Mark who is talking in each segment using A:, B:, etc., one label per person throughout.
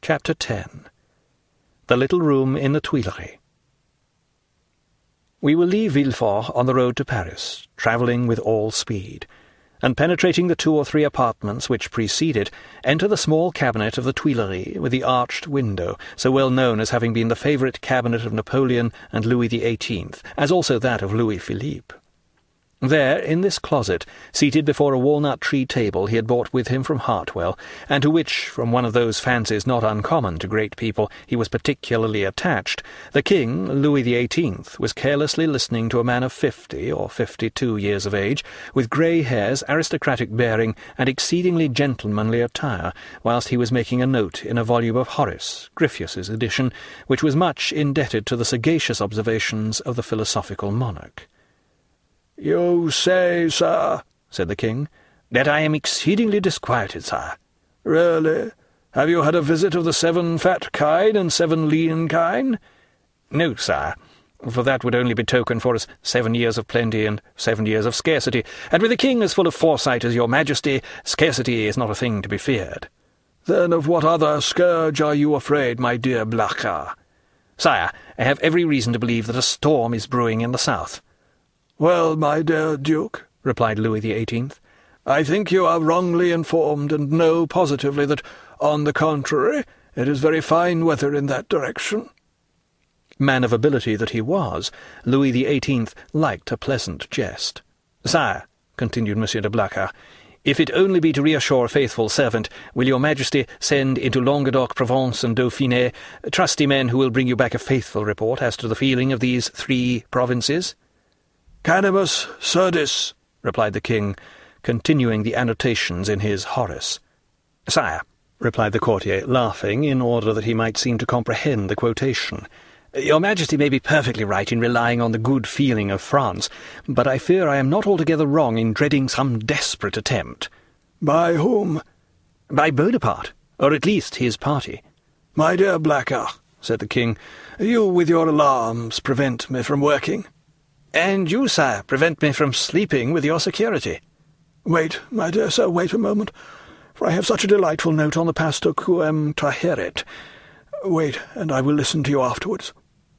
A: Chapter 10. The Little Room in the Tuileries. We will leave Villefort on the road to Paris, travelling with all speed, and penetrating the 2 or 3 apartments which precede it, enter the small cabinet of the Tuileries with the arched window, so well known as having been the favourite cabinet of Napoleon and Louis XVIII, as also that of Louis Philippe. There, in this closet, seated before a walnut-tree table he had brought with him from Hartwell, and to which, from one of those fancies not uncommon to great people, he was particularly attached, the King, Louis XVIII, was carelessly listening to a man of 50 or 52 years of age, with grey hairs, aristocratic bearing, and exceedingly gentlemanly attire, whilst he was making a note in a volume of Horace, Gryphius's edition, which was much indebted to the sagacious observations of the philosophical monarch.
B: "You say, sir,"
A: said the King, "that I am exceedingly disquieted, sire."
B: "Really? Have you had a visit of the 7 fat kine and 7 lean kine?"
A: "No, sire, for that would only betoken for us 7 years of plenty and 7 years of scarcity, and with a king as full of foresight as your Majesty, scarcity is not a thing to be feared."
B: "Then of what other scourge are you afraid, my dear Blacas?"
A: "Sire, I have every reason to believe that a storm is brewing in the south."
B: "Well, my dear Duke," replied Louis XVIII, "I think you are wrongly informed, and know positively that, on the contrary, it is very fine weather in that direction."
A: Man of ability that he was, Louis XVIII liked a pleasant jest. "Sire," continued Monsieur de Blacas, "if it only be to reassure a faithful servant, will your Majesty send into Languedoc, Provence, and Dauphiné trusty men who will bring you back a faithful report as to the feeling of these 3 provinces?"
B: "Canimus surdis," replied the King, continuing the annotations in his Horace.
A: "Sire," replied the courtier, laughing, in order that he might seem to comprehend the quotation, "your Majesty may be perfectly right in relying on the good feeling of France, but I fear I am not altogether wrong in dreading some desperate attempt."
B: "By whom?"
A: "By Bonaparte, or at least his party."
B: "My dear Blacas," said the King, "you with your alarms prevent me from working."
A: "And you, sire, prevent me from sleeping with your security."
B: "Wait, my dear sir, wait a moment, for I have such a delightful note on the Pastor Quem Traheret. Wait, and I will listen to you afterwards."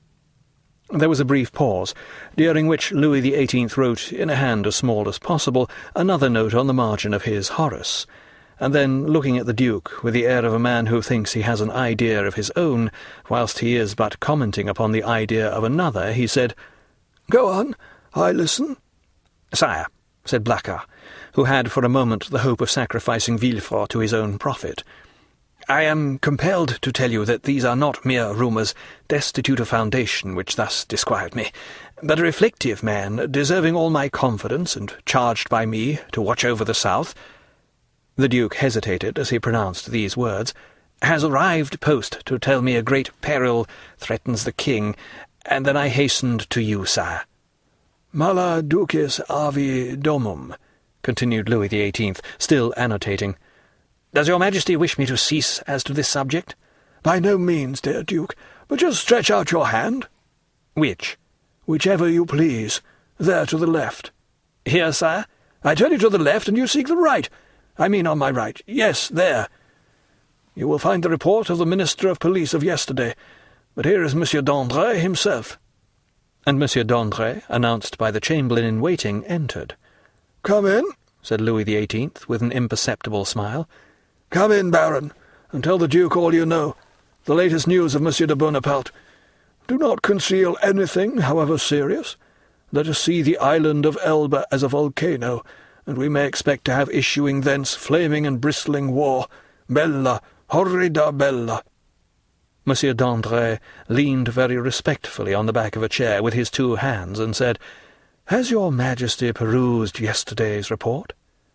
A: There was a brief pause, during which Louis XVIII wrote, in a hand as small as possible, another note on the margin of his Horace, and then, looking at the Duke with the air of a man who thinks he has an idea of his own, whilst he is but commenting upon the idea of another, he said, "Go on, I listen." "Sire," said Blacas, who had for a moment the hope of sacrificing Villefort to his own profit, "I am compelled to tell you that these are not mere rumours, destitute of foundation, which thus disquiet me, but a reflective man, deserving all my confidence, and charged by me to watch over the south." The Duke hesitated as he pronounced these words, "has arrived post to tell me a great peril threatens the King, and then I hastened to you, sire."
B: "Mala ducis avi domum,"
A: continued Louis XVIII, still annotating. "Does your Majesty wish me to cease as to this subject?"
B: "By no means, dear Duke, but just stretch out your hand."
A: "Which?"
B: "Whichever you please. There to the left."
A: "Here, sire?"
B: "I tell you to the left, and you seek the right. I mean on my right. Yes, there. You will find the report of the Minister of Police of yesterday. But here is Monsieur d'André himself."
A: And Monsieur d'André, announced by the Chamberlain-in-Waiting, entered.
B: "Come in,"
A: said Louis XVIII, with an imperceptible smile.
B: "Come in, Baron, and tell the Duke all you know, the latest news of Monsieur de Bonaparte. Do not conceal anything, however serious. Let us see the island of Elba as a volcano, and we may expect to have issuing thence flaming and bristling war. Bella, horrida bella."
A: Monsieur d'André leaned very respectfully on the back of a chair with his 2 hands, and said, "Has your Majesty perused yesterday's report?"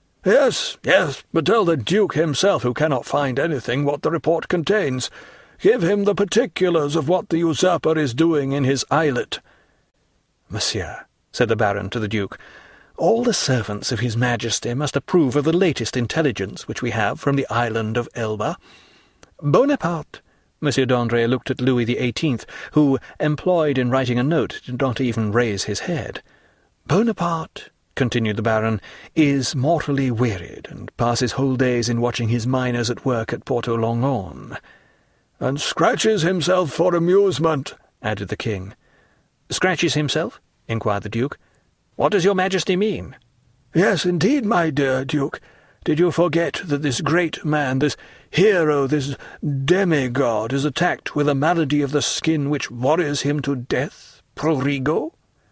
B: Yes, but tell the Duke himself, who cannot find anything, what the report contains. Give him the particulars of what the usurper is doing in his islet."
A: "Monsieur," said the Baron to the Duke, "all the servants of his Majesty must approve of the latest intelligence which we have from the island of Elba. Bonaparte—" Monsieur d'André looked at Louis XVIII, who, employed in writing a note, did not even raise his head. "Bonaparte," continued the Baron, "is mortally wearied, and passes whole days in watching his miners at work at Porto Longone."
B: "And scratches himself for amusement," added the king.
A: "Scratches himself?" inquired the Duke. "What does your Majesty mean?"
B: "Yes, indeed, my dear Duke. Did you forget that this great man, this hero, this demigod, is attacked with a malady of the skin which worries him to death, prurigo?"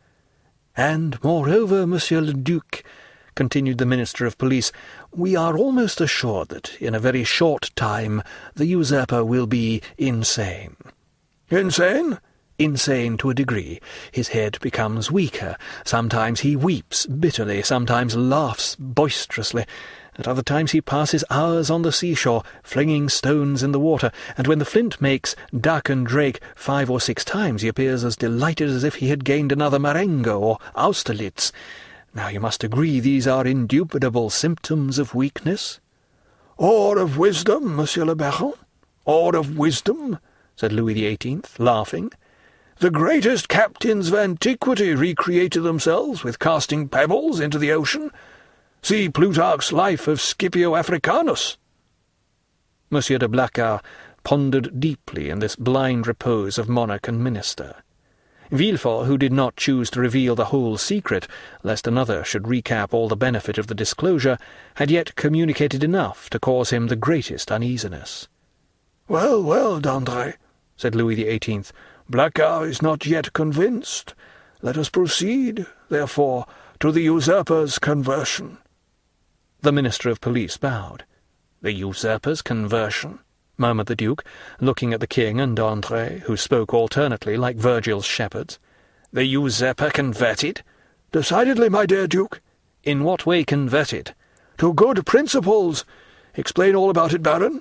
A: "And, moreover, Monsieur le Duc," continued the Minister of Police, "we are almost assured that, in a very short time, the usurper will be insane."
B: "Insane?"
A: "Insane to a degree. His head becomes weaker. Sometimes he weeps bitterly, sometimes laughs boisterously. At other times he passes hours on the seashore, flinging stones in the water, and when the flint makes duck and drake 5 or 6 times, he appears as delighted as if he had gained another Marengo or Austerlitz. Now you must agree these are indubitable symptoms of weakness."
B: "Or of wisdom, Monsieur le Baron, or of wisdom," said Louis XVIII, laughing. "The greatest captains of antiquity recreated themselves with casting pebbles into the ocean. See Plutarch's life of Scipio Africanus."
A: Monsieur de Blacas pondered deeply in this blind repose of monarch and minister. Villefort, who did not choose to reveal the whole secret, lest another should recap all the benefit of the disclosure, had yet communicated enough to cause him the greatest uneasiness.
B: "Well, well, Dandré," said Louis XVIII, "Blacas is not yet convinced. Let us proceed, therefore, to the usurper's conversion."
A: The Minister of Police bowed. "The usurper's conversion?" murmured the Duke, looking at the King and Dandré, who spoke alternately like Virgil's shepherds. "The usurper converted?"
B: "Decidedly, my dear Duke."
A: "In what way converted?"
B: "To good principles. Explain all about it, Baron."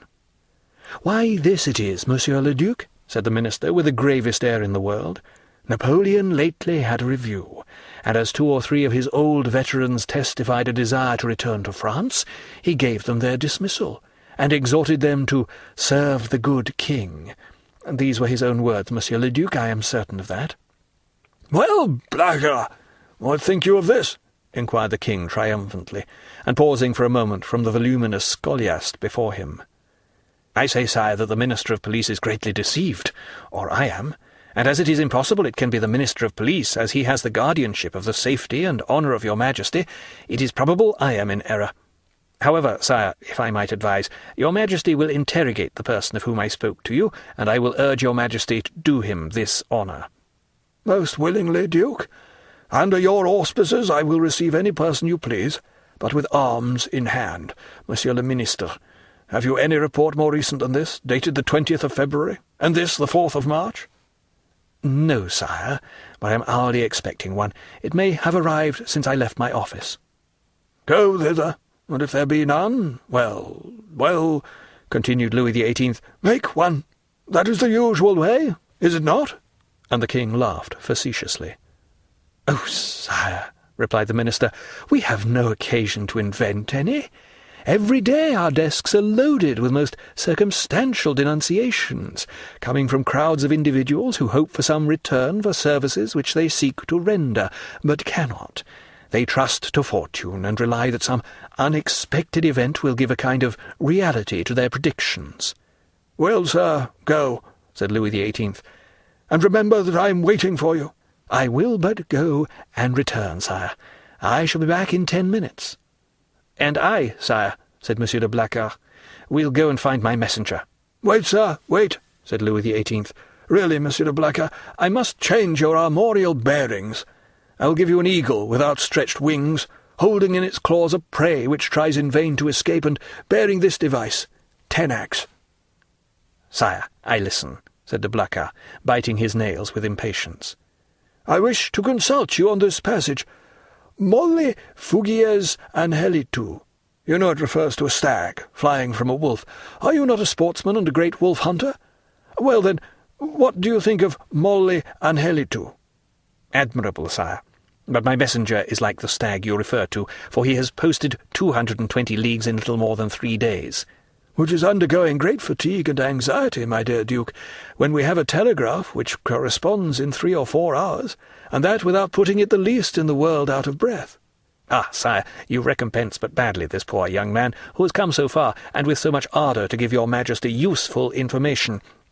A: "Why, this it is, Monsieur le Duc," said the Minister, with the gravest air in the world. "Napoleon lately had a review, and as 2 or 3 of his old veterans testified a desire to return to France, he gave them their dismissal, and exhorted them to serve the good king. These were his own words, Monsieur le Duc, I am certain of that."
B: "Well, Blacas, what think you of this?"
A: inquired the king triumphantly, and pausing for a moment from the voluminous scholiast before him. "I say, sire, that the Minister of Police is greatly deceived, or I am, and as it is impossible it can be the Minister of Police, as he has the guardianship of the safety and honour of your Majesty, it is probable I am in error. However, sire, if I might advise, your Majesty will interrogate the person of whom I spoke to you, and I will urge your Majesty to do him this honour."
B: "Most willingly, Duke. Under your auspices I will receive any person you please, but with arms in hand, Monsieur le Ministre. Have you any report more recent than this, dated the 20th of February, and this the 4th of March?"
A: "No, sire, but I am hourly expecting one. It may have arrived since I left my office."
B: "Go thither, and if there be none, well, continued Louis XVIII, "make one. That is the usual way, is it not?"
A: And the king laughed facetiously. "Oh, sire," replied the minister, "we have no occasion to invent any. Every day our desks are loaded with most circumstantial denunciations, coming from crowds of individuals who hope for some return for services which they seek to render, but cannot. They trust to fortune, and rely that some unexpected event will give a kind of reality to their predictions."
B: "Well, sir, go," said Louis XVIII, "and remember that I am waiting for you."
A: "I will but go and return, sire. I shall be back in 10 minutes. "And I, sire," said Monsieur de Blacas, "will go and find my messenger."
B: "Wait, sir, wait," said Louis XVIII. "Really, Monsieur de Blacas, I must change your armorial bearings. I will give you an eagle with outstretched wings, holding in its claws a prey which tries in vain to escape, and bearing this device, Tenax."
A: "Sire, I listen," said de Blacas, biting his nails with impatience.
B: "I wish to consult you on this passage. Molli fugies angelitu. You know it refers to a stag, flying from a wolf. Are you not a sportsman and a great wolf hunter? Well, then, what do you think of Molli angelitu?"
A: "Admirable, sire. But my messenger is like the stag you refer to, for he has posted 220 leagues in little more than 3 days."
B: "Which is undergoing great fatigue and anxiety, my dear Duke, when we have a telegraph which corresponds in 3 or 4 hours, and that without putting it the least in the world out of breath."
A: "Ah, sire, you recompense but badly this poor young man, who has come so far, and with so much ardour to give your Majesty useful information.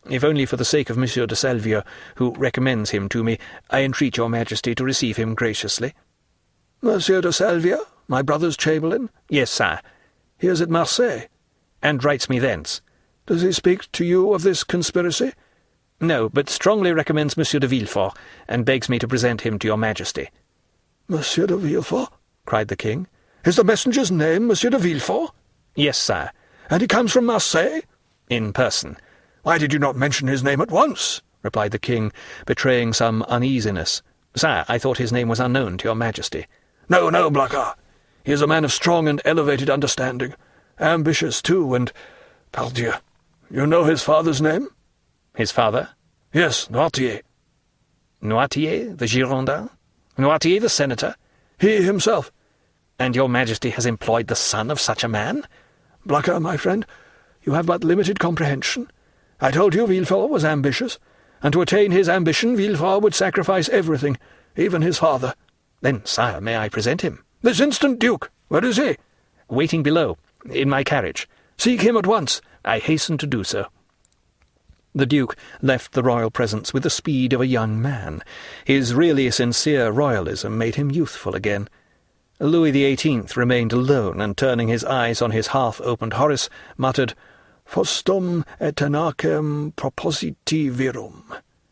A: If only for the sake of Monsieur de Salvieux, who recommends him to me, I entreat your Majesty to receive him graciously."
B: "Monsieur de Salvieux, my brother's chamberlain?"
A: "Yes, sire."
B: "He is at Marseilles."
A: "And writes me thence."
B: "Does he speak to you of this conspiracy?"
A: "No, but strongly recommends Monsieur de Villefort, and begs me to present him to your Majesty."
B: "Monsieur de Villefort?"
A: cried the king.
B: "Is the messenger's name Monsieur de Villefort?"
A: "Yes, sire."
B: "And he comes from Marseilles?"
A: "In person."
B: "Why did you not mention his name at once?"
A: replied the king, betraying some uneasiness. "Sire, I thought his name was unknown to your Majesty."
B: "No, no, Blacas. He is a man of strong and elevated understanding. Ambitious, too, and, pardieu, you know his father's name?"
A: "His father?"
B: "Yes, Noirtier."
A: "Noirtier, the Girondin? Noirtier, the senator?"
B: "He himself."
A: "And your Majesty has employed the son of such a man?"
B: "Blacas, my friend, you have but limited comprehension. I told you Villefort was ambitious, and to attain his ambition Villefort would sacrifice everything, even his father."
A: "Then, sire, may I present him?"
B: "This instant, Duke! Where is he?"
A: "Waiting below, in my carriage."
B: "Seek him at once."
A: "I hasten to do so." The Duke left the royal presence with the speed of a young man. His really sincere royalism made him youthful again. Louis XVIII remained alone, and turning his eyes on his half-opened Horace, muttered, "Fostum et tenacem propositi virum."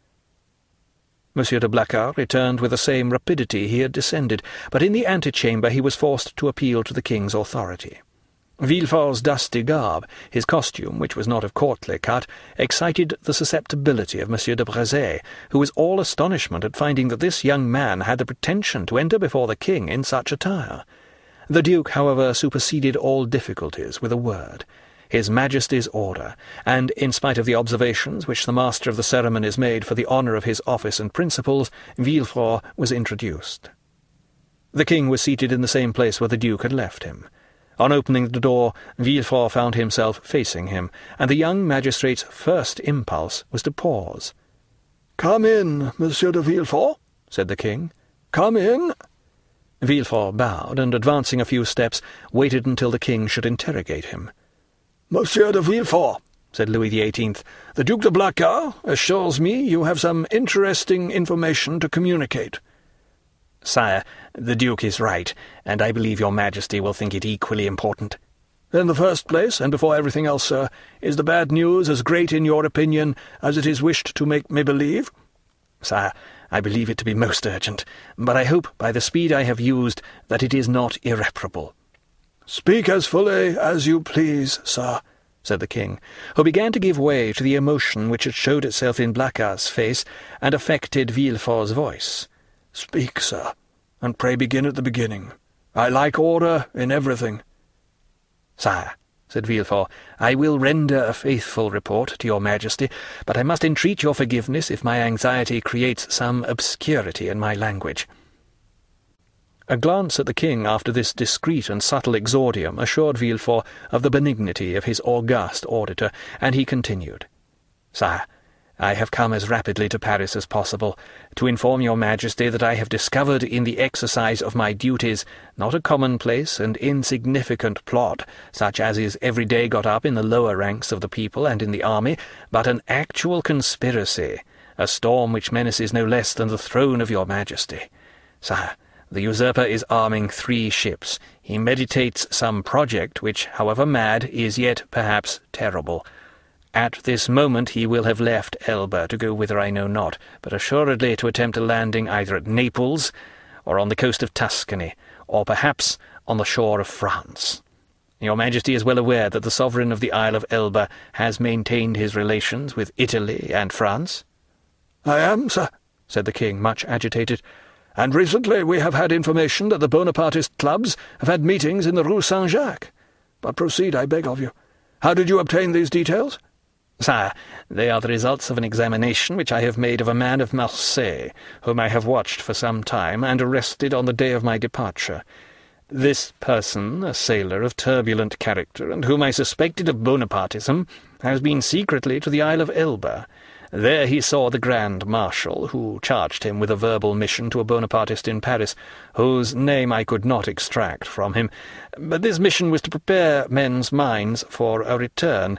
A: Monsieur de Blacas returned with the same rapidity he had descended, but in the antechamber he was forced to appeal to the king's authority. Villefort's dusty garb, his costume, which was not of courtly cut, excited the susceptibility of Monsieur de Brezé, who was all astonishment at finding that this young man had the pretension to enter before the king in such attire. The Duke, however, superseded all difficulties with a word. His Majesty's order, and, in spite of the observations which the master of the ceremonies made for the honour of his office and principles, Villefort was introduced. The king was seated in the same place where the Duke had left him. On opening the door, Villefort found himself facing him, and the young magistrate's first impulse was to pause.
B: "Come in, Monsieur de Villefort," said the king. "Come in."
A: Villefort bowed, and, advancing a few steps, waited until the king should interrogate him.
B: "Monsieur de Villefort," said Louis XVIII, "the Duc de Blacas assures me you have some interesting information to communicate."
A: "Sire, the Duke is right, and I believe your Majesty will think it equally important."
B: "In the first place, and before everything else, sir, is the bad news as great in your opinion as it is wished to make me believe?"
A: "Sire, I believe it to be most urgent, but I hope, by the speed I have used, that it is not irreparable."
B: "Speak as fully as you please, sir," said the king,
A: who began to give way to the emotion which had showed itself in Blacas's face and affected Villefort's voice.
B: "Speak, sir, and pray begin at the beginning. I like order in everything."
A: "Sire," said Villefort, "I will render a faithful report to your Majesty, but I must entreat your forgiveness if my anxiety creates some obscurity in my language." A glance at the king after this discreet and subtle exordium assured Villefort of the benignity of his august auditor, and he continued, "Sire, I have come as rapidly to Paris as possible, to inform your Majesty that I have discovered in the exercise of my duties not a commonplace and insignificant plot, such as is every day got up in the lower ranks of the people and in the army, but an actual conspiracy, a storm which menaces no less than the throne of your Majesty. Sire, the usurper is arming 3 ships. He meditates some project which, however mad, is yet perhaps terrible. At this moment he will have left Elba to go whither I know not, but assuredly to attempt a landing either at Naples, or on the coast of Tuscany, or perhaps on the shore of France. Your Majesty is well aware that the sovereign of the Isle of Elba has maintained his relations with Italy and France?"
B: "I am, sir," said the king, much agitated, "and recently we have had information that the Bonapartist clubs have had meetings in the Rue Saint-Jacques. But proceed, I beg of you. How did you obtain these details?"
A: "Sire, they are the results of an examination which I have made of a man of Marseilles, whom I have watched for some time, and arrested on the day of my departure. This person, a sailor of turbulent character, and whom I suspected of Bonapartism, has been secretly to the Isle of Elba. There he saw the Grand Marshal, who charged him with a verbal mission to a Bonapartist in Paris, whose name I could not extract from him. But this mission was to prepare men's minds for a return.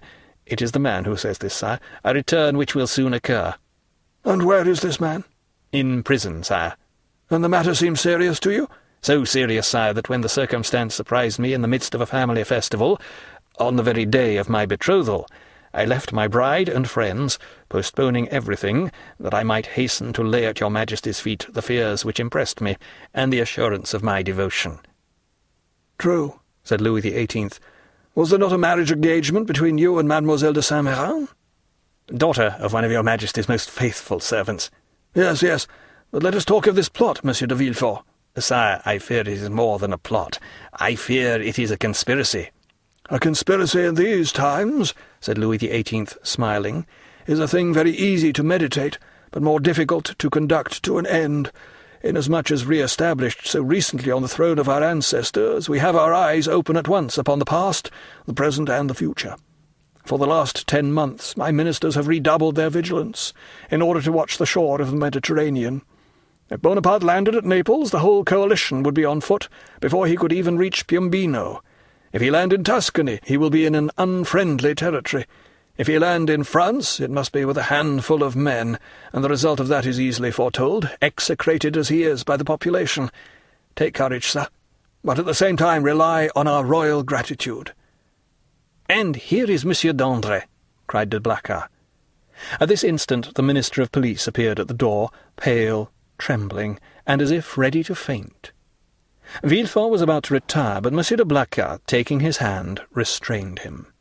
A: "It is the man who says this, sire. A return which will soon occur."
B: "And where is this man?"
A: "In prison, sire."
B: "And the matter seems serious to you?"
A: "So serious, sire, that when the circumstance surprised me in the midst of a family festival, on the very day of my betrothal, I left my bride and friends, postponing everything, that I might hasten to lay at your Majesty's feet the fears which impressed me, and the assurance of my devotion."
B: "True," said Louis XVIII. "Was there not a marriage engagement between you and Mademoiselle de Saint-Méran?"
A: "Daughter of one of your Majesty's most faithful servants."
B: Yes, but let us talk of this plot, Monsieur de Villefort."
A: "Sire, I fear it is more than a plot. I fear it is a conspiracy."
B: "A conspiracy in these times," said Louis XVIII, smiling, "is a thing very easy to meditate, but more difficult to conduct to an end. Inasmuch as re-established so recently on the throne of our ancestors, we have our eyes open at once upon the past, the present, and the future. For the last 10 months my ministers have redoubled their vigilance, in order to watch the shore of the Mediterranean. If Bonaparte landed at Naples, the whole coalition would be on foot before he could even reach Piombino. If he land in Tuscany, he will be in an unfriendly territory. If he land in France, it must be with a handful of men, and the result of that is easily foretold, execrated as he is by the population. Take courage, sir, but at the same time rely on our royal gratitude."
A: "And here is Monsieur d'André," cried de Blacas. At this instant the Minister of Police appeared at the door, pale, trembling, and as if ready to faint. Villefort was about to retire, but Monsieur de Blacas, taking his hand, restrained him.